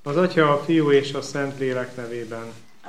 Az Atya, a Fiú és a Szentlélek nevében.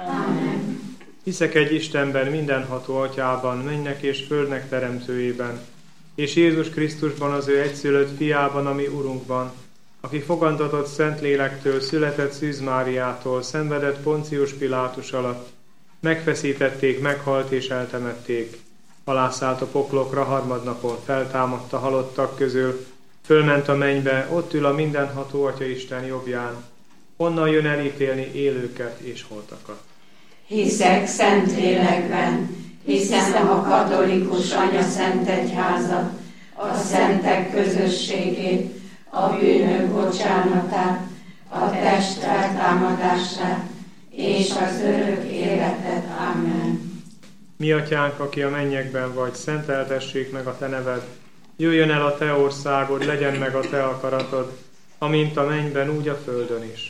Amen. Hiszek egy Istenben, mindenható Atyában, mennynek és földnek teremtőjében, és Jézus Krisztusban, az ő egyszülött fiában, a mi Urunkban, aki fogantatott Szentlélektől, született Szűz Máriától, szenvedett Poncius Pilátus alatt, megfeszítették, meghalt és eltemették. Alászállt a poklokra, harmadnapon feltámadt a halottak közül, fölment a mennybe, ott ül a mindenható Atya Isten jobbján, onnan jön elítélni élőket és holtakat. Hiszek Szentlélekben, hiszem a katolikus Anya-Szent Egyházat, a szentek közösségét, a bűnök bocsánatát, a test feltámadását és az örök életet. Amen. Mi Atyánk, aki a mennyekben vagy, szenteltessék meg a Te neved, jöjjön el a Te országod, legyen meg a Te akaratod, amint a mennyben, úgy a földön is.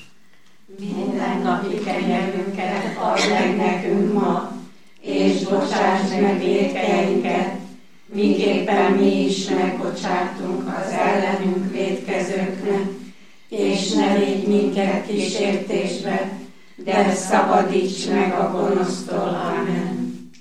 Mindennapi kenyerünket add meg nekünk ma, és bocsásd meg vétkeinket, miképpen mi is megbocsátunk az ellenünk vétkezőknek, és ne védj minket kísértésbe, de szabadíts meg a gonosztól. Amen.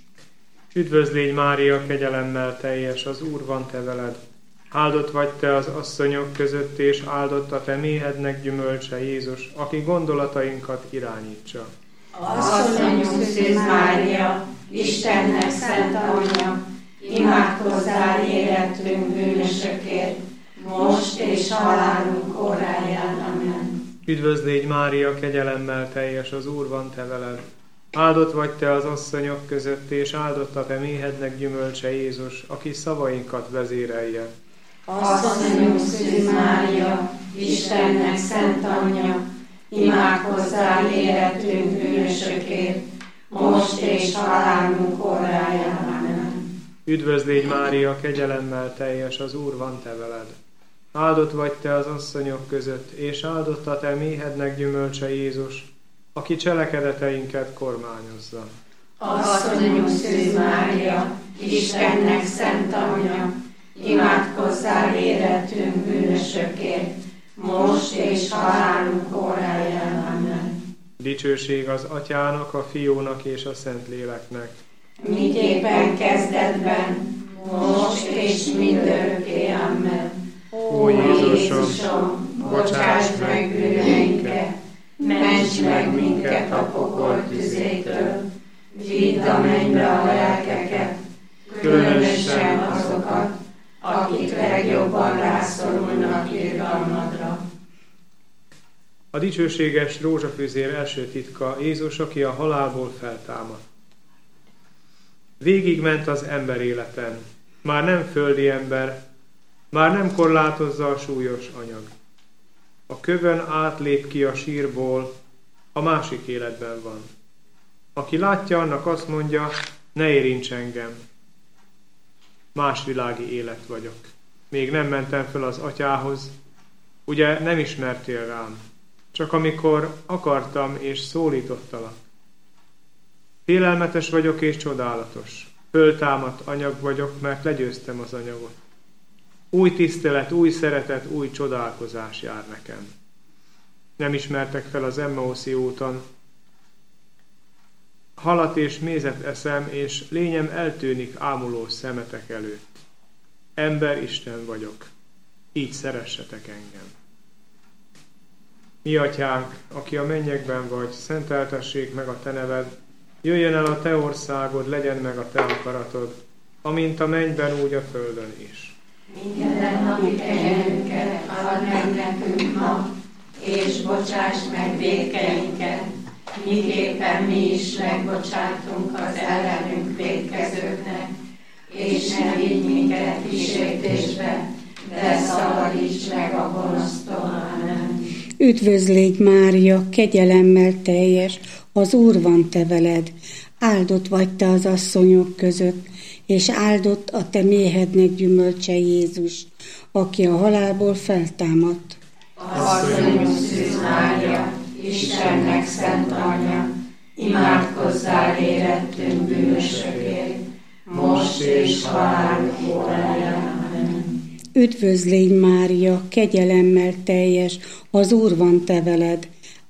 Üdvözlégy Mária, kegyelemmel teljes, az Úr van te veled. Áldott vagy te az asszonyok között, és áldott a te méhednek gyümölcse Jézus, aki gondolatainkat irányítsa. Asszonyunk Szűz Mária, Istennek szent anyja, imádkozzál érettünk bűnösökért, most és halálunk óráján. Amen. Üdvözlégy Mária, kegyelemmel teljes, az Úr van te veled. Áldott vagy te az asszonyok között, és áldott a te méhednek gyümölcse Jézus, aki szavainkat vezérelje. Asszonyunk Szűz Mária, Istennek szent anyja, imádkozzál érettünk bűnösökért, most és halálunk óráján. Amen. Üdvözlégy Mária, kegyelemmel teljes, az Úr van te veled. Áldott vagy te az asszonyok között, és áldott a te méhednek gyümölcse Jézus, aki cselekedeteinket kormányozza. Asszonyunk Szűz Mária, Istennek szent anyja, imádkozzál érettünk bűnösökért, most és halálunk óráján. Amen. Dicsőség az Atyának, a Fiúnak és a Szentléleknek. Miképpen kezdetben, most és mindörökké. Amen. Ó Jézusom, bocsáss meg bűneinket, ments meg minket a pokol tüzétől, vidd a mennybe a lelkeket, különösen azokat, akik legjobban rászorulnak irgalmadra. A dicsőséges rózsafüzér első titka Jézus, aki a halálból feltámad. Végigment az ember életen, már nem földi ember, már nem korlátozza a súlyos anyag. A kövön átlép ki a sírból, a másik életben van. Aki látja, annak azt mondja, ne érints engem. Más világi élet vagyok. Még nem mentem föl az Atyához, ugye nem ismertél rám, csak amikor akartam és szólítottalak. Félelmetes vagyok és csodálatos. Föltámadt anyag vagyok, mert legyőztem az anyagot. Új tisztelet, új szeretet, új csodálkozás jár nekem. Nem ismertek fel az Emmauszi úton. Halat és mézet eszem, és lényem eltűnik ámuló szemetek előtt. Ember, Isten vagyok. Így szeressetek engem. Mi Atyánk, aki a mennyekben vagy, szenteltessék meg a te neved, jöjjön el a te országod, legyen meg a te akaratod, amint a mennyben, úgy a földön is. Mindennapi kenyerünket add meg nekünk ma, és bocsáss meg vétkeinket, miképpen mi is megbocsátunk az ellenünk vétkezőknek, és ne vigy minket kísértésbe, de szabadíts meg a gonosztól. Amen. Üdvözlégy Mária, kegyelemmel teljes, az Úr van te veled. Áldott vagy te az asszonyok között, és áldott a te méhednek gyümölcse Jézus, aki a halálból feltámadt. Asszonyunk Szűz Mária, Istennek szent anyja, imádkozzál érettünk bűnösökért, most és halálunk óráján. Amen. Üdvözlégy Mária, kegyelemmel teljes, az Úr van te veled.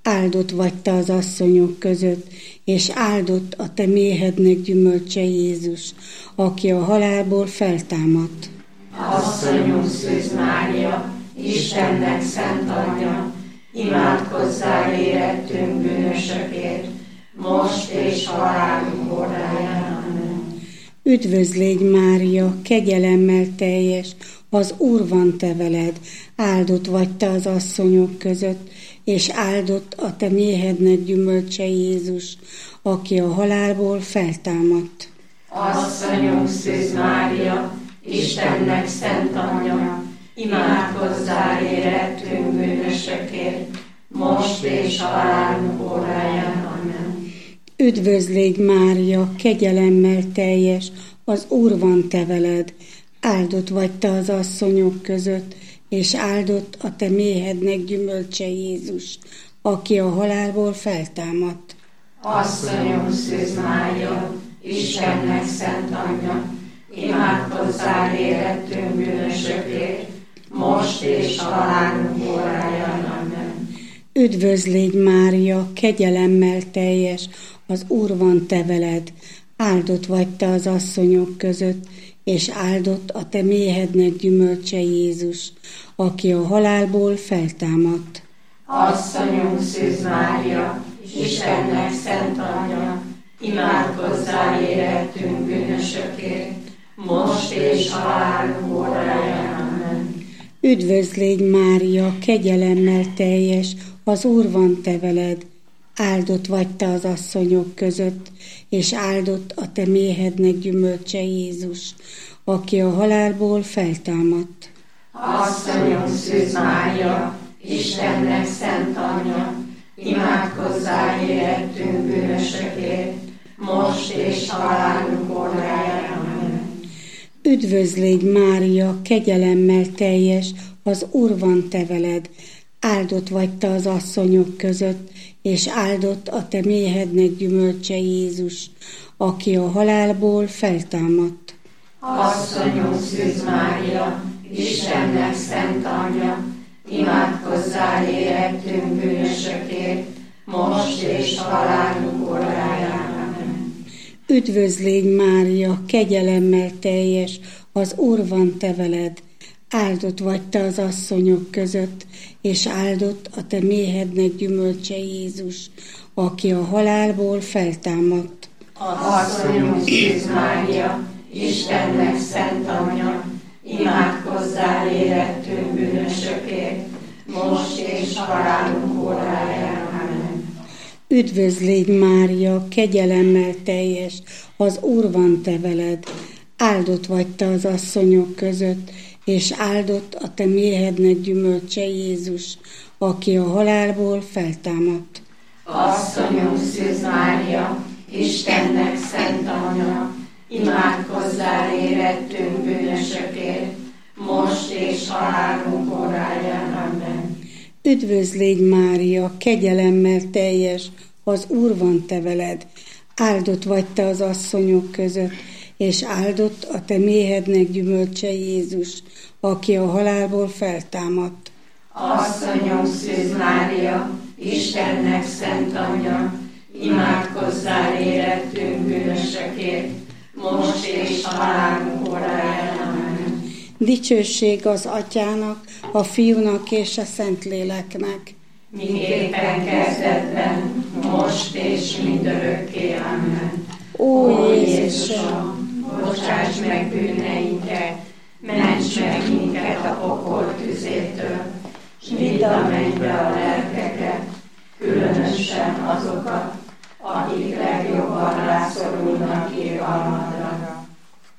áldott vagy te az asszonyok között, és áldott a te méhednek gyümölcse Jézus, aki a halálból feltámadt. Asszonyunk Szűz Mária, Istennek szent anyja, imádkozzál érettünk bűnösökért, most és halálunk óráján. Amen. Üdvözlégy Mária, kegyelemmel teljes, az Úr van te veled, áldott vagy te az asszonyok között, és áldott a te méhednek gyümölcse Jézus, aki a halálból feltámadt. Asszonyunk Szűz Mária, Istennek szent anyja, imádkozzál érettünk bűnösökért, most és halálunk óráján. Amen. Üdvözlégy Mária, kegyelemmel teljes, az Úr van te veled, áldott vagy te az asszonyok között, és áldott a te méhednek gyümölcse Jézus, aki a halálból feltámadt. Asszonyunk Szűz Mária, Istennek szent anyja, imádkozzál érettünk bűnösökért, most és halálunk óráján. Amen. Üdvözlégy Mária, kegyelemmel teljes, az Úr van te veled, áldott vagy te az asszonyok között, és áldott a te méhednek gyümölcse Jézus, aki a halálból feltámadt. Asszonyunk Szűz Mária, Istennek szent anyja, imádkozzál érettünk bűnösökért, most és halálunk óráján. Amen. Üdvözlégy Mária, kegyelemmel teljes, az Úr van te veled, áldott vagy te az asszonyok között, és áldott a te méhednek gyümölcse Jézus, aki a halálból feltámadt. Asszonyunk Szűz Mária, Istennek szent anyja, imádkozzál érettünk bűnösökért, most és halálunk óráján. Amen. Üdvözlégy Mária, kegyelemmel teljes, az Úr van te veled, áldott vagy te az asszonyok között, és áldott a te méhednek gyümölcse Jézus, aki a halálból feltámadt. Asszonyunk Szűz Mária, Istennek szent anyja, imádkozzál érettünk bűnösökért, most és halálunk óráján. Amen. Üdvözlégy Mária, kegyelemmel teljes, az Úr van te veled, áldott vagy te az asszonyok között, és áldott a te méhednek gyümölcse Jézus, aki a halálból feltámadt. Asszonyunk Szűz Mária, Istennek szent anyja, imádkozzál érettünk bűnösökért, most és halálunk óráján. Amen. Üdvözlégy Mária, kegyelemmel teljes, az Úr van te veled, áldott vagy te az asszonyok között, és áldott a te méhednek gyümölcse Jézus, aki a halálból feltámadt. Asszonyunk Szűz Mária, Istennek szent anyja, imádkozzál érettünk bűnösökért, most és halálunk óráján. Amen. Üdvözlégy Mária, kegyelemmel teljes, az Úr van te veled, áldott vagy te az asszonyok között, és áldott a te méhednek gyümölcse Jézus, aki a halálból feltámadt. Asszonyunk Szűz Mária, Istennek szent anyja, imádkozzál érettünk bűnösökért, most és halálunk óráján. Amen. Dicsőség az Atyának, a Fiúnak és a Szentléleknek. Miképpen kezdetben, most és mindörökké. Amen. Ó Jézusom, bocsáss meg bűneinket, ments meg minket a pokol tüzétől, s vidd a mennybe a lelkeket, különösen azokat, akik legjobban rászorulnak irgalmadra.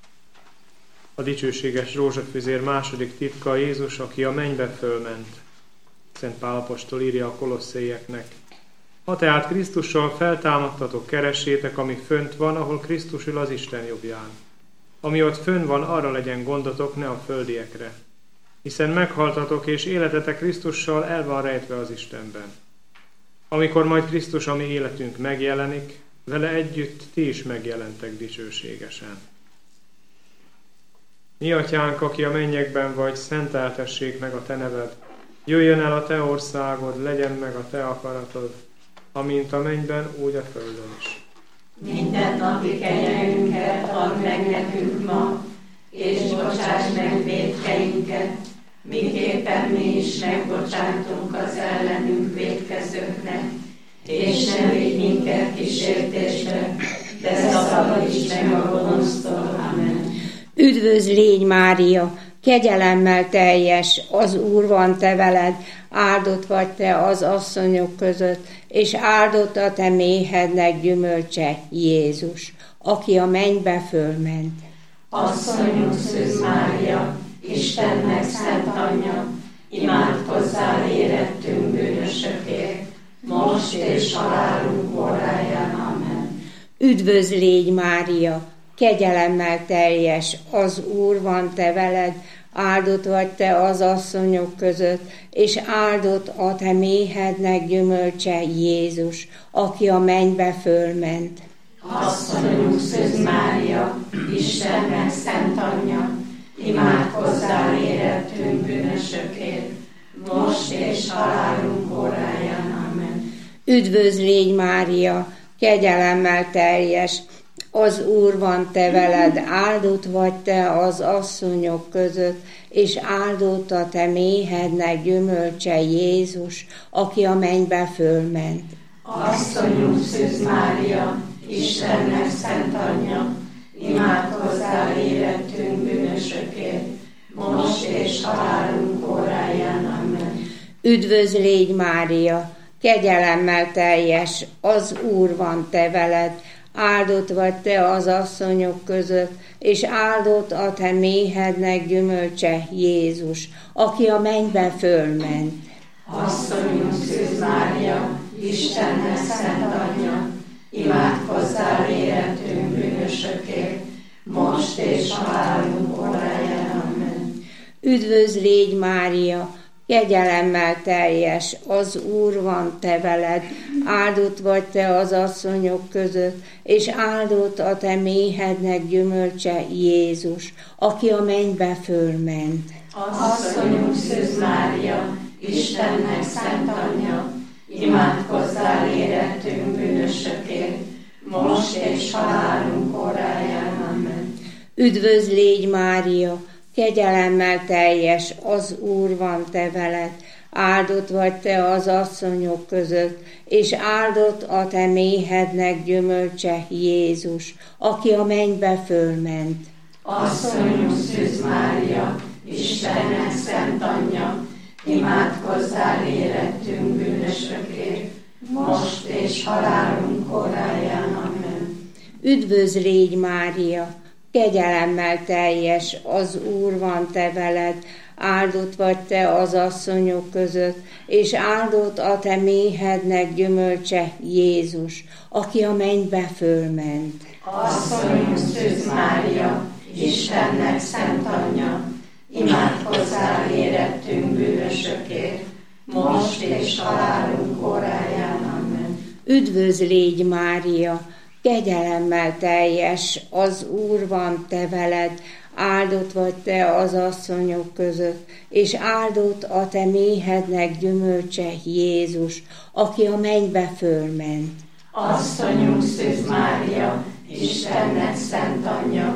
A dicsőséges rózsafüzér második titka Jézus, aki a mennybe fölment. Szent Pál apostol írja a kolosszéieknek. Ha tehát Krisztussal feltámadtatok, keressétek, ami fönt van, ahol Krisztus ül az Isten jobbján. Ami ott fönn van, arra legyen gondotok, ne a földiekre. Hiszen meghaltatok, és életetek Krisztussal el van rejtve az Istenben. Amikor majd Krisztus, a mi életünk megjelenik, vele együtt ti is megjelentek dicsőségesen. Mi Atyánk, aki a mennyekben vagy, szenteltessék meg a te neved. Jöjjön el a te országod, legyen meg a te akaratod, amint a mennyben, úgy a földön is. Mindennapi kenyerünket add meg nekünk ma, és bocsáss meg vétkeinket, miképpen mi is megbocsátunk az ellenünk vétkezőknek, és ne védj minket kísértésbe, de szabadíts meg a gonosztól. Amen. Üdvözl légy, Mária, kegyelemmel teljes, az Úr van te veled, áldott vagy te az asszonyok között, és áldott a te méhednek gyümölcse, Jézus, aki a mennybe fölment. Asszonyunk Szűz Mária, Istennek szent anyja, imádkozzál érettünk bűnösökért, most és halálunk óráján. Amen. Üdvözl légy, Mária, kegyelemmel teljes, az Úr van te veled, áldott vagy te az asszonyok között, és áldott a te méhednek gyümölcse, Jézus, aki a mennybe fölment. Asszonyunk Szűz Mária, Istennek szent anyja, imádkozzál érettünk bűnösökért, most és halálunk óráján. Amen. Üdvözl légy, Mária, kegyelemmel teljes, az Úr van te veled, áldott vagy te az asszonyok között, és áldott a te méhednek gyümölcse, Jézus, aki a mennybe fölment. Asszonyunk Szűz Mária, Istennek szent anyja, imádkozzál érettünk bűnösökért, most és halálunk óráján. Amen. Üdvözl légy, Mária, kegyelemmel teljes, az Úr van te veled, áldott vagy te az asszonyok között, és áldott a te méhednek gyümölcse, Jézus, aki a mennybe fölment. Asszonyunk Szűz Mária, Istennek szent anyja, imádkozzál érettünk bűnösökért, most és halálunk óráján. Amen. Üdvözl légy, Mária, kegyelemmel teljes, az Úr van te veled, áldott vagy te az asszonyok között, és áldott a te méhednek gyümölcse, Jézus, aki a mennybe fölment. Asszonyunk Szűz Mária, Istennek szent anyja, imádkozzál érettünk bűnösökért, most és halálunk óráján. Amen. Üdvözl légy, Mária, kegyelemmel teljes, az Úr van te veled, áldott vagy te az asszonyok között, és áldott a te méhednek gyümölcse, Jézus, aki a mennybe fölment. Asszonyunk Szűz Mária, Istennek szent anyja, imádkozzál érettünk bűnösökért, most és halálunk óráján. Amen. Üdvözl légy, Mária, kegyelemmel teljes, az Úr van te veled, áldott vagy te az asszonyok között, és áldott a te méhednek gyümölcse, Jézus, aki a mennybe fölment. Asszonyunk Szűz Mária, Istennek szent anyja, imádkozzál érettünk bűnösökért, most és halálunk óráján. Amen. Üdvözl légy, Mária, kegyelemmel teljes, az Úr van te veled, áldott vagy te az asszonyok között, és áldott a te méhednek gyümölcse, Jézus, aki a mennybe fölment. Asszonyunk Szűz Mária, Istennek szent anyja,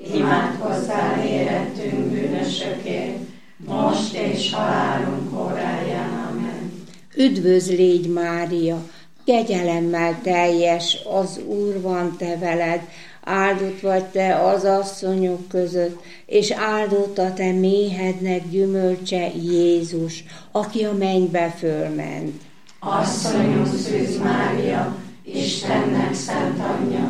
imádkozzál érettünk bűnösökért, most és halálunk óráján. Amen. Üdvözl légy, Mária, kegyelemmel teljes, az Úr van te veled, áldott vagy te az asszonyok között, és áldott a te méhednek gyümölcse, Jézus, aki a mennybe fölment. Asszonyunk Szűz Mária, Istennek szent anyja,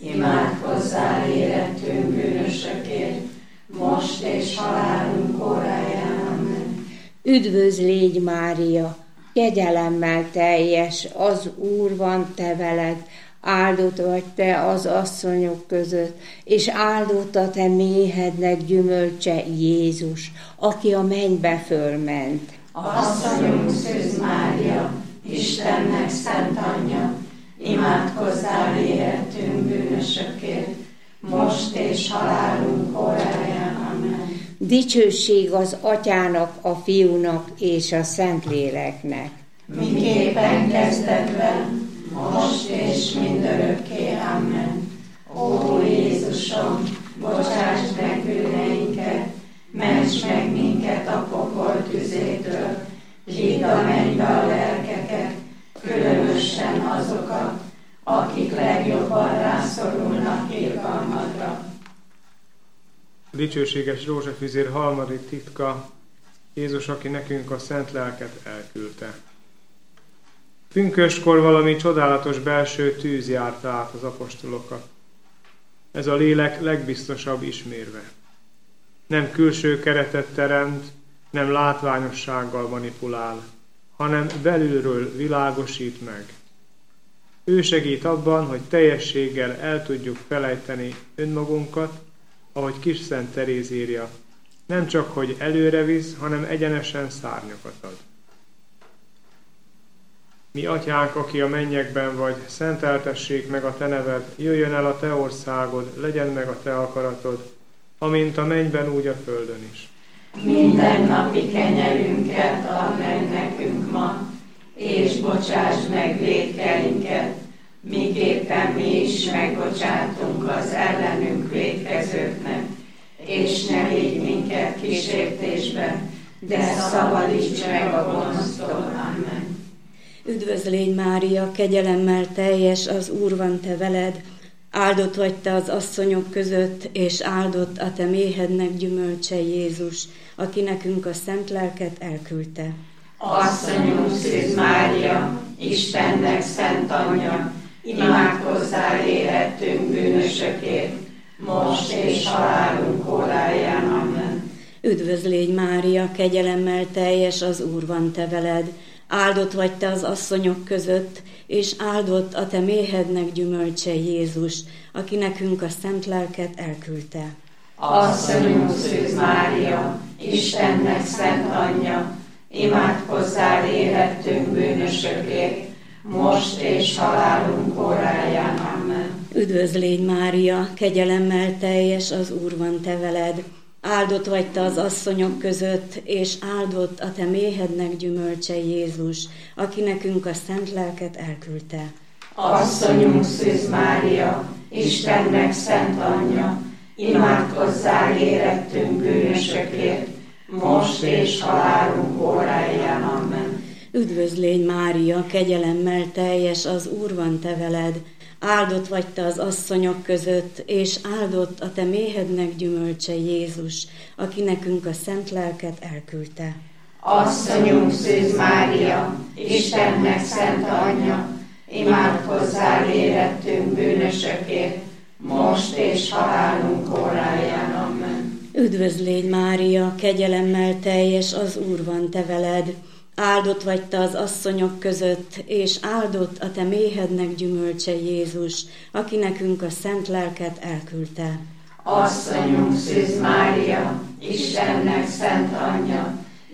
imádkozzál érettünk bűnösökért, most és halálunk óráján. Amen. Üdvözl légy, Mária, kegyelemmel teljes, az Úr van te veled, áldott vagy te az asszonyok között, és áldott a te méhednek gyümölcse, Jézus, aki a mennybe fölment. Asszonyunk Szűz Mária, Istennek szent anyja, imádkozzál érettünk bűnösökért, most és halálunk óráján. Amen. Dicsőség az Atyának, a Fiúnak és a Szentléleknek. Miképpen kezdetben, most és mindörökké. Amen. Ó Jézusom, bocsáss meg bűneinket, ments meg minket a pokol tüzétől, vidd a mennybe a lelkeket, különösen azokat, akik legjobban rászorulnak irgalmadra. Dicsőséges Józsefüzér harmadik titka, Jézus, aki nekünk a szent lelket elküldte. Pünköstkor valami csodálatos belső tűz járta át az apostolokat. Ez a lélek legbiztosabb ismérve. Nem külső keretet teremt, nem látványossággal manipulál, hanem belülről világosít meg. Ő segít abban, hogy teljességgel el tudjuk felejteni önmagunkat, ahogy kis Szent Teréz írja, nem csak, hogy előre visz, hanem egyenesen szárnyakat ad. Mi Atyánk, aki a mennyekben vagy, szenteltessék meg a te neved, jöjjön el a te országod, legyen meg a te akaratod, amint a mennyben, úgy a földön is. Minden napi kenyerünket add meg nekünk ma, és bocsásd meg vétkeinket, miképpen mi is megbocsátunk az ellenünk vétkezőknek, és ne vigy minket kísértésbe, de szabadíts meg a gonosztól. Amen. Üdvözlégy Mária, kegyelemmel teljes, az Úr van te veled, áldott vagy te az asszonyok között, és áldott a te méhednek gyümölcse Jézus, aki nekünk a szent lelket elküldte. Asszonyunk Szűz Mária, Istennek szent anyja, imádkozzál érettünk bűnösökért, most és halálunk óráján. Amen. Üdvözlégy Mária, kegyelemmel teljes, az Úr van te veled, áldott vagy te az asszonyok között, és áldott a te méhednek gyümölcse Jézus, aki nekünk a szent lelket elküldte. Asszonyunk Szűz Mária, Istennek szent anyja, imádkozzál érettünk bűnösökért, most és halálunk óráján. Amen. Üdvözlégy Mária, kegyelemmel teljes, az Úr van te veled, áldott vagy te az asszonyok között, és áldott a te méhednek gyümölcse Jézus, aki nekünk a szent lelket elküldte. Asszonyunk Szűz Mária, Istennek szent anyja, imádkozzál érettünk bűnösökért, most és halálunk óráján. Amen. Üdvözlégy Mária, kegyelemmel teljes, az Úr van te veled, áldott vagy te az asszonyok között, és áldott a te méhednek gyümölcse Jézus, aki nekünk a szent lelket elküldte. Asszonyunk Szűz Mária, Istennek szent anyja, imádkozzál érettünk bűnösökért, most és halálunk óráján. Amen. Üdvözlégy Mária, kegyelemmel teljes, az Úr van te veled, áldott vagy te az asszonyok között, és áldott a te méhednek gyümölcse Jézus, aki nekünk a szent lelket elküldte. Asszonyunk Szűz Mária, Istennek szent anyja,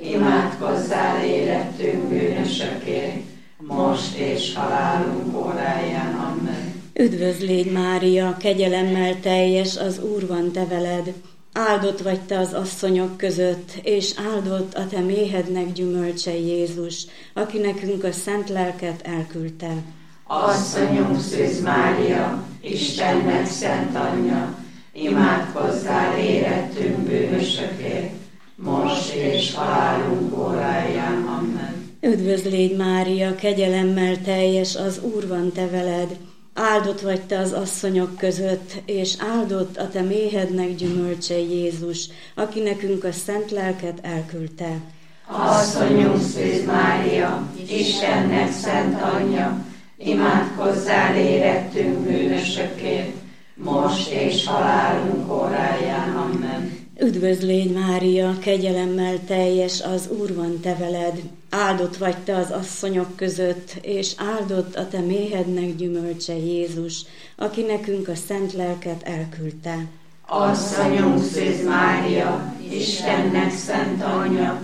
imádkozzál érettünk bűnösökért, most és halálunk óráján. Amen. Üdvözlégy Mária, kegyelemmel teljes, az Úr van te veled, áldott vagy te az asszonyok között, és áldott a te méhednek gyümölcse Jézus, aki nekünk a szent lelket elküldte. Asszonyunk Szűz Mária, Istennek szent anyja, imádkozzál érettünk bűnösökért, most és halálunk óráján. Amen. Üdvözlégy Mária, kegyelemmel teljes, az Úr van te veled, áldott vagy te az asszonyok között, és áldott a te méhednek gyümölcse Jézus, aki nekünk a szent lelket elküldte. Asszonyunk Szűz Mária, Istennek szent anyja, imádkozzál érettünk bűnösökért, most és halálunk óráján. Amen. Üdvözlégy Mária, kegyelemmel teljes, az Úr van te veled, áldott vagy te az asszonyok között, és áldott a te méhednek gyümölcse Jézus, aki nekünk a szent lelket elküldte. Asszonyunk Szűz Mária, Istennek szent anyja,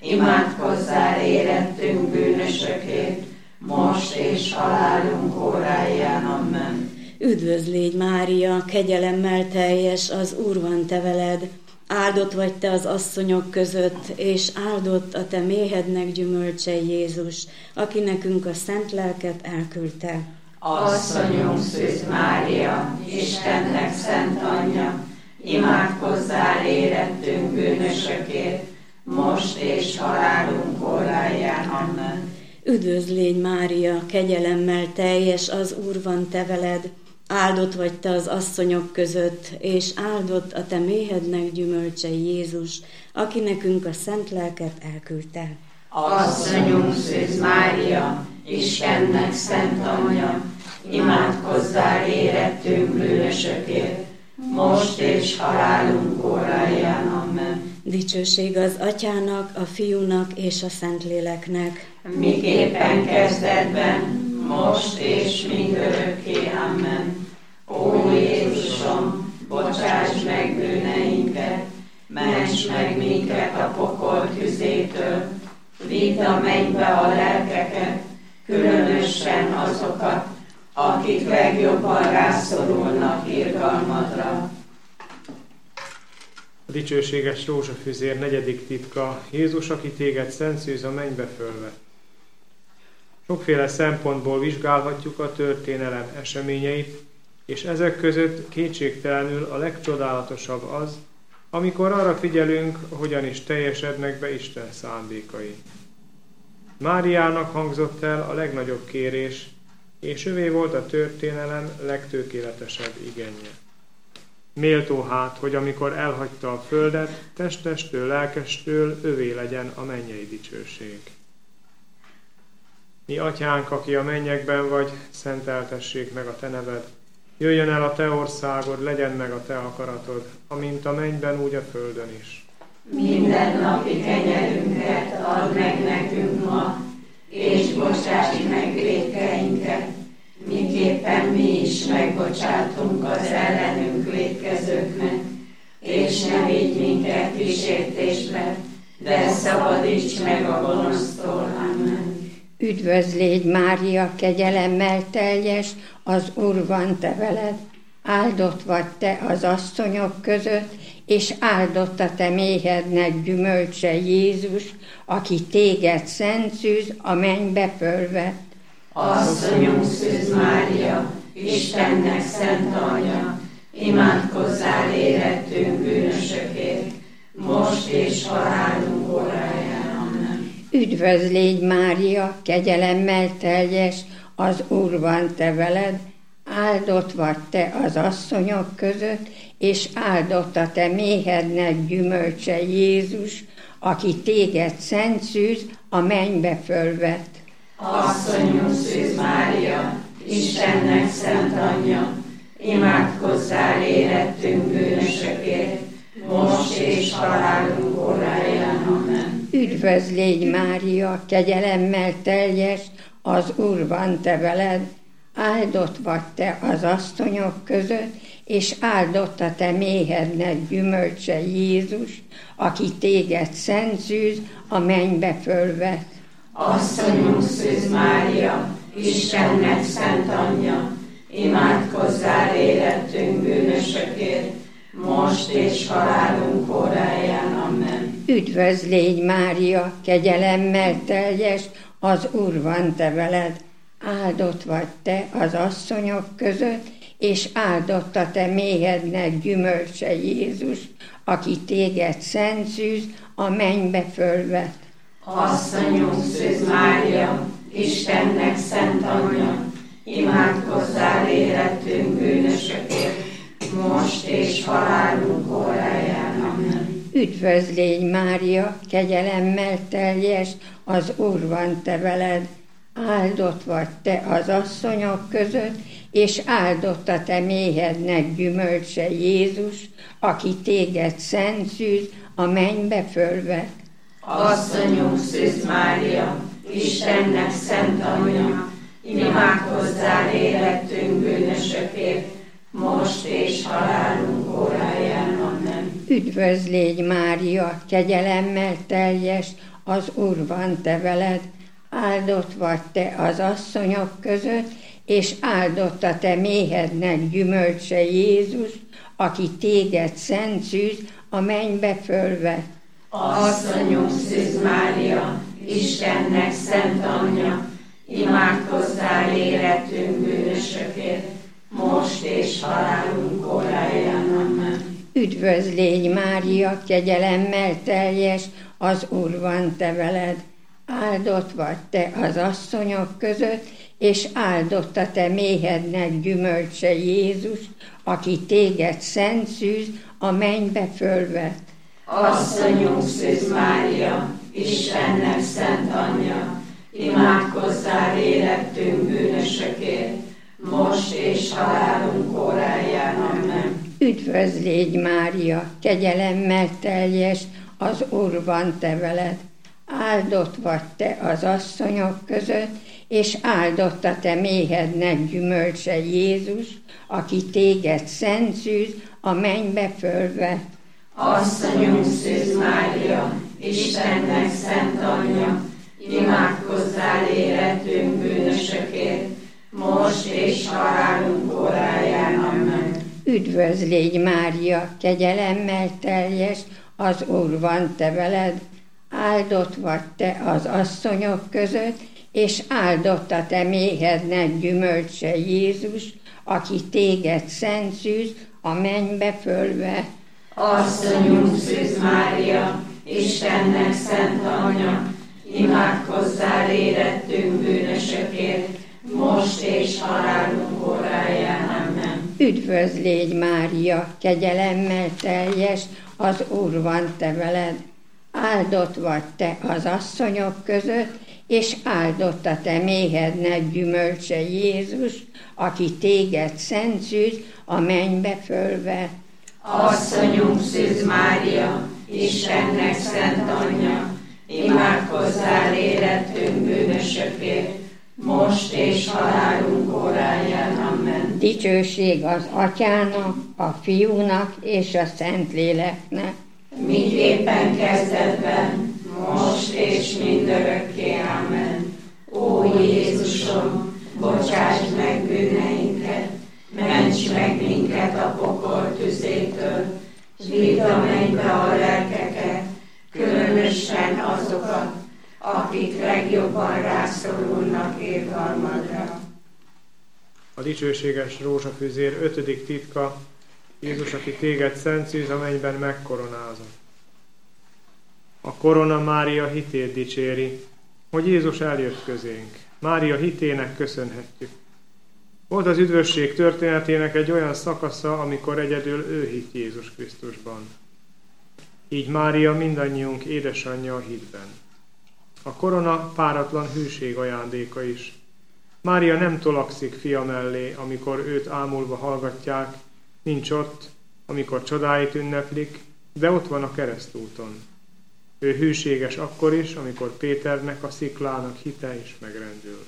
imádkozzál érettünk bűnösökért, most és halálunk óráján. Amen. Üdvözlégy Mária, kegyelemmel teljes, az Úr van te veled, Áldott vagy te az asszonyok között, és áldott a te méhednek gyümölcse Jézus, aki nekünk a szent lelket elküldte. Asszonyunk Szűz Mária, Istennek szent anyja, imádkozzál érettünk bűnösökért, most és halálunk óráján. Amen. Üdvözl légy Mária, kegyelemmel teljes, az Úr van te veled, áldott vagy te az asszonyok között, és áldott a te méhednek gyümölcse Jézus, aki nekünk a szent lelket elküldte. Asszonyunk Szűz Mária, Istennek szent anyja, imádkozzál érettünk bűnösökért, most és halálunk óráján. Amen. Dicsőség az Atyának, a Fiúnak és a Szentléleknek, miképpen kezdetben, most és mindörökké. Amen. Ó Jézusom, bocsáss meg bűneinket, ments meg minket a pokol tüzétől, vidd a mennybe a lelkeket, különösen azokat, akik legjobban rászorulnak irgalmadra. A dicsőséges rózsafüzér 4. titka, Jézus, aki téged szentszűz a mennybe fölvett. Sokféle szempontból vizsgálhatjuk a történelem eseményeit, és ezek között kétségtelenül a legcsodálatosabb az, amikor arra figyelünk, hogyan is teljesednek be Isten szándékai. Máriának hangzott el a legnagyobb kérés, és övé volt a történelem legtökéletesebb igénye. Méltó hát, hogy amikor elhagyta a földet, testestől, lelkestől övé legyen a mennyei dicsőség. Mi atyánk, aki a mennyekben vagy, szenteltessék meg a te neved. Jöjjön el a te országod, legyen meg a te akaratod, amint a mennyben, úgy a földön is. Minden napi kenyerünket add meg nekünk ma, és bocsáss meg vétkeinket, miképpen mi is megbocsátunk az ellenünk vétkezőknek, és ne vigy minket kísértésbe, de szabadíts meg a gonosztól. Amen. Üdvözl légy Mária, kegyelemmel teljes, az Úr van te veled, áldott vagy te az asszonyok között, és áldott a te méhednek gyümölcse Jézus, aki téged szentszűz a mennybe fölvett. Asszonyunk Szűz Mária, Istennek szent anyja, imádkozzál érettünk bűnösökért, most és halálunk óráján. Amen. Üdvözl légy Mária, kegyelemmel teljes, az Úr van te veled, áldott vagy te az asszonyok között, és áldott a te méhednek gyümölcse Jézus, aki téged szentszűz a mennybe fölvett. Asszonyunk Szűz Mária, Istennek szent anyja, imádkozzál érettünk bűnösökért, most és halálunk óráján. Amen. Üdvözl légy Mária, kegyelemmel teljes, az Úr van te veled, áldott vagy te az asszonyok között, és áldott a te méhednek gyümölcse Jézus, aki téged szentszűz a mennybe fölvett. Asszonyunk Szűz Mária, Istennek szent anyja, imádkozzál érettünk bűnösökért, most és halálunk óráján. Amen. Üdvözl légy Mária, kegyelemmel teljes, az Úr van te veled, áldott vagy te az asszonyok között, és áldott a te méhednek gyümölcse Jézus, aki téged szentszűz a mennybe fölvett. Asszonyunk Szűz Mária, Istennek szent anyja, imádkozzál érettünk bűnösökért, most és halálunk óráján. Amen. Üdvözl légy Mária, kegyelemmel teljes, az Úr van te veled, áldott vagy te az asszonyok között, és áldott a te méhednek gyümölcse Jézus, aki téged szentszűz a mennybe fölvett. Asszonyunk Szűz Mária, Istennek szent anyja, imádkozzál érettünk bűnösökért, most és halálunk óráján. Amen. Üdvözl légy Mária, kegyelemmel teljes, az Úr van te veled, áldott vagy te az asszonyok között, és áldott a te méhednek gyümölcse Jézus, aki téged szent szűz a mennybe fölvett. Asszonyunk Szűz Mária, Istennek szent anyja, imádkozzál életünk bűnösökért, most és halálunk óráján. Amen. Üdvözl légy, Mária, kegyelemmel teljes, az Úr van te veled. Áldott vagy te az asszonyok között, és áldott a te méhednek gyümölcse Jézus, aki téged szent szűz a mennybe fölvett. Asszonyunk Szűz Mária, Istennek szent anyja, imádkozzál életünk bűnösökért, most és halálunk óráján. Amen. Üdvözl légy, Mária, kegyelemmel teljes, az Úr van te veled. Áldott vagy te az asszonyok között, és áldott a te méhednek gyümölcse Jézus, aki téged szent szűz a mennybe fölvett. Asszonyunk Szűz Mária, Istennek szent anyja, imádkozzál életünk bűnösökért, most és halálunk óráján. Amen. Üdvözl légy, Mária, kegyelemmel teljes, az Úr van te veled. Áldott vagy te az asszonyok között, és áldott a te méhednek gyümölcse Jézus, aki téged szent szűz a mennybe fölvett. Asszonyunk Szűz Mária, Istennek szent anyja, imádkozzál érettünk bűnösökért, most és halálunk óráján. Amen. Üdvözl légy, Mária, kegyelemmel teljes, az Úr van te veled. Áldott vagy te az asszonyok között, és áldott a te méhednek gyümölcse Jézus, aki téged szent szűz a mennybe fölvett. Asszonyunk Szűz Mária, Istennek szent anyja, imádkozzál érettünk bűnösökért, most és halálunk óráján. Amen. Dicsőség az Atyának, a Fiúnak és a Szentléleknek, miképpen kezdetben, most és mindörökké. Amen. Ó Jézusom, bocsáss meg bűneinket, ments meg minket a pokol tüzétől, s vidd a mennybe a lelkeket, különösen azokat, akik legjobban rászorulnak irgalmadra. A dicsőséges rózsafüzér 5. titka, Jézus, aki téged szent szűz a mennyben megkoronázott. A korona Mária hitét dicséri, hogy Jézus eljött közénk. Mária hitének köszönhetjük. Volt az üdvösség történetének egy olyan szakasza, amikor egyedül ő hitt Jézus Krisztusban. Így Mária mindannyiunk édesanyja a hitben. A korona páratlan hűség ajándéka is. Mária nem tolakszik fia mellé, amikor őt ámulva hallgatják, nincs ott, amikor csodáit ünneplik, de ott van a keresztúton. Ő hűséges akkor is, amikor Péternek, a sziklának hite is megrendül.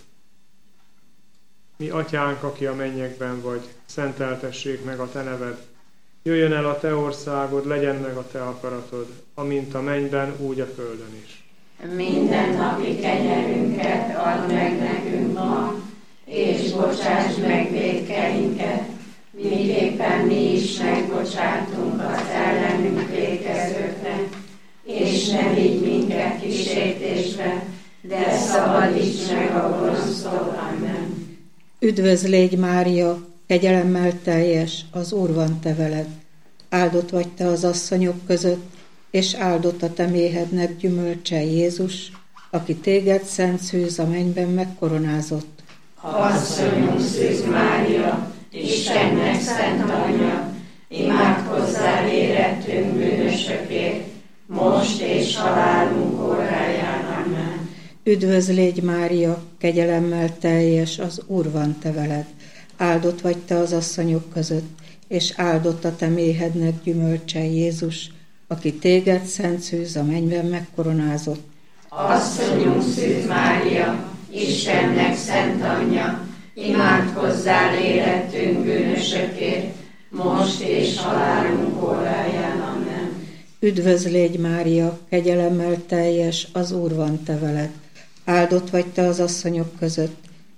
Mi atyánk, aki a mennyekben vagy, szenteltessék meg a te neved. Jöjjön el a te országod, legyen meg a te akaratod, amint a mennyben, úgy a földön is. Mindennapi kenyerünket add meg nekünk ma, és bocsáss meg vétkeinket, miképpen mi is megbocsátunk az ellenünk vétkezőknek, és ne vigy minket kísértésbe, de szabadíts meg a gonosztól. Amen. Üdvözl légy, Mária, kegyelemmel teljes, az Úr van te veled. Áldott vagy te az asszonyok között, és áldott a te méhednek gyümölcse Jézus, aki téged szent szűz a mennyben megkoronázott. Asszonyunk Szűz Mária, Istennek szent anyja, imádkozzál érettünk bűnösökért, most és halálunk óráján. Amen. Üdvözl légy, Mária, kegyelemmel teljes, az Úr van te veled. Áldott vagy te az asszonyok között, és áldott a te méhednek gyümölcse Jézus, aki téged szent szűz a mennyben megkoronázott. Asszonyunk Szűz Mária, Istennek szent anyja, imádkozzál érettünk bűnösökért, most és halálunk óráján. Amen. Üdvözl légy, Mária, kegyelemmel teljes, az Úr van te veled. Áldott vagy te az asszonyok között,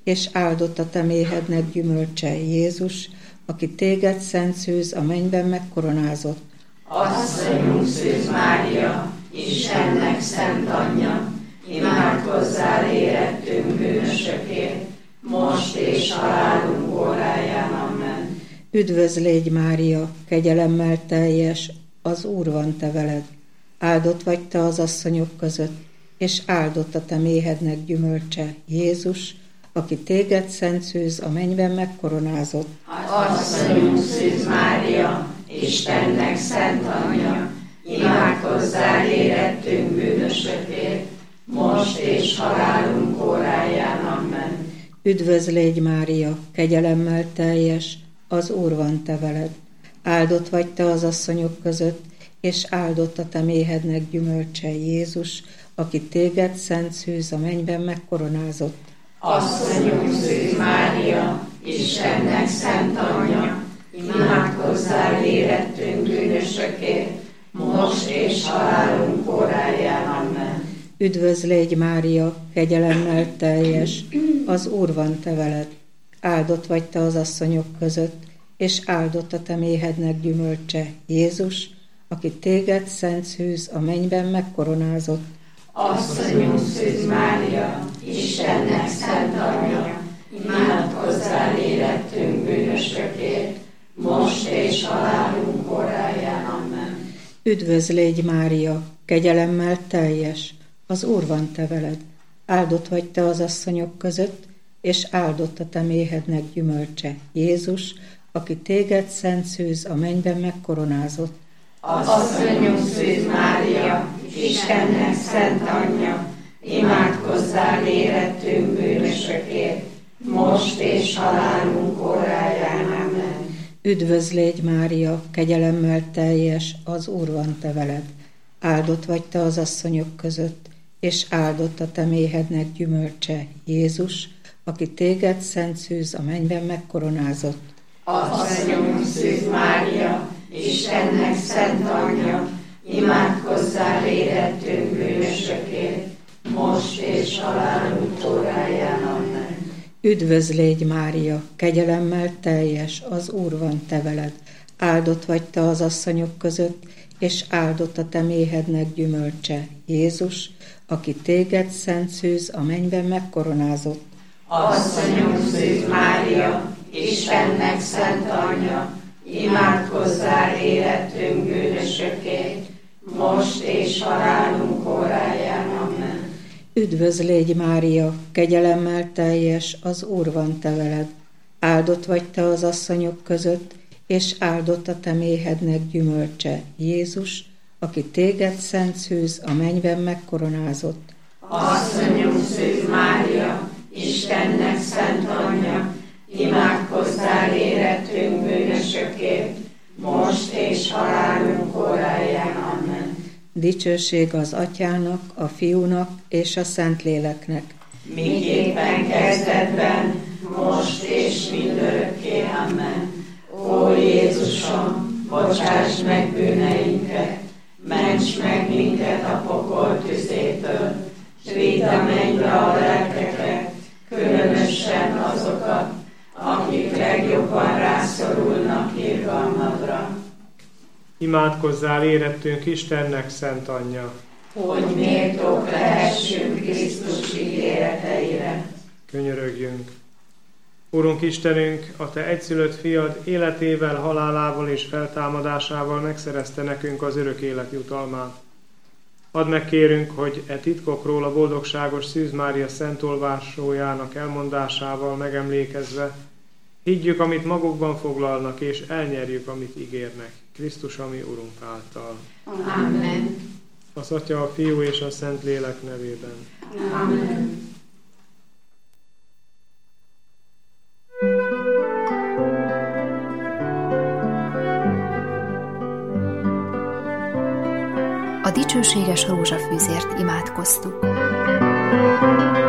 és áldott a te méhednek gyümölcse, Jézus, aki téged szent szűz a mennyben megkoronázott. Asszonyunk Szűz Mária, Istennek szent anyja, imádkozzál érettünk bűnösökért, most és halálunk óráján. Amen. Üdvözl légy, Mária, kegyelemmel teljes, az Úr van te veled. Áldott vagy te az asszonyok között, és áldott a te méhednek gyümölcse, Jézus, aki téged szent szűz a mennyben megkoronázott. Asszonyunk Szűz Mária, Istennek szent anyja, imádkozzál érettünk bűnösökért, most és halálunk óráján. Amen. Üdvözl légy, Mária, kegyelemmel teljes, az Úr van te veled. Áldott vagy te az asszonyok között, és áldott a te méhednek gyümölcse, Jézus, aki téged szent szűz a mennyben megkoronázott. Asszonyunk Szűz Mária, Istennek szent anyja, imádkozzál érettünk bűnösökért, most és halálunk óráján. Amen. Üdvözl légy, Mária, kegyelemmel teljes, az Úr van te veled. Áldott vagy te az asszonyok között, és áldott a te méhednek gyümölcse, Jézus, aki téged szent szűz a mennyben megkoronázott. Asszonyunk Szűz Mária, Istennek szent anyja, imádkozzál érettünk bűnösökért, most és halálunk óráján. Amen. Üdvözl légy, Mária, kegyelemmel teljes, az Úr van te veled. Áldott vagy te az asszonyok között, és áldott a te méhednek gyümölcse, Jézus, aki téged szent szűz a mennyben megkoronázott. Asszonyunk Szűz Mária, Istennek szent anyja, imádkozzál érettünk bűnösökért, most és halálunk óráján. Amen. Üdvözl légy, Mária, kegyelemmel teljes, az Úr van te veled. Áldott vagy te az asszonyok között, és áldott a te méhednek gyümölcse, Jézus, aki téged szent szűz a mennyben megkoronázott. Asszonyunk Szűz Mária, Istennek szent anyja, imádkozzál érettünk bűnösökért, most és halálunk óráján. Amen. Üdvözl légy, Mária, kegyelemmel teljes, az Úr van te veled. Áldott vagy te az asszonyok között, és áldott a te méhednek gyümölcse, Jézus, aki téged szent szűz a mennyben megkoronázott. Asszonyunk Szűz Mária, Istennek szent anyja, imádkozzál érettünk bűnösökért, most és halálunk óráján. Amen. Üdvözl légy, Mária, kegyelemmel teljes, az Úr van te veled. Áldott vagy te az asszonyok között, és áldott a te méhednek gyümölcse, Jézus, aki téged szent szűz a mennyben megkoronázott. Asszonyunk Szűz Mária, Istennek szent anyja, imádkozzál érettünk bűnösökért, most és halálunk óráján. Amen. Dicsőség az Atyának, a Fiúnak és a Szentléleknek. Miképpen kezdetben, most és mindörökké. Amen. Ó Jézusom, bocsáss meg bűneinket, ments meg minket a pokol tüzétől, s vidd a mennybe a lelkeket, különösen azokat, akik legjobban rászorulnak irgalmadra. Imádkozzál érettünk Istennek szent anyja, hogy méltók lehessünk Krisztus ígéreteire. Könyörögjünk. Urunk Istenünk, a Te egyszülött fiad életével, halálával és feltámadásával megszerezte nekünk az örök élet jutalmát. Add meg, kérünk, hogy e titkokról a boldogságos Szűz Mária szentolvásójának elmondásával megemlékezve higgyük, amit magukban foglalnak, és elnyerjük, amit ígérnek. Krisztus, ami Urunk által. Amen. Az Atya, a Fiú és a Szentlélek nevében. Amen. A dicsőséges rózsafűzért imádkoztuk.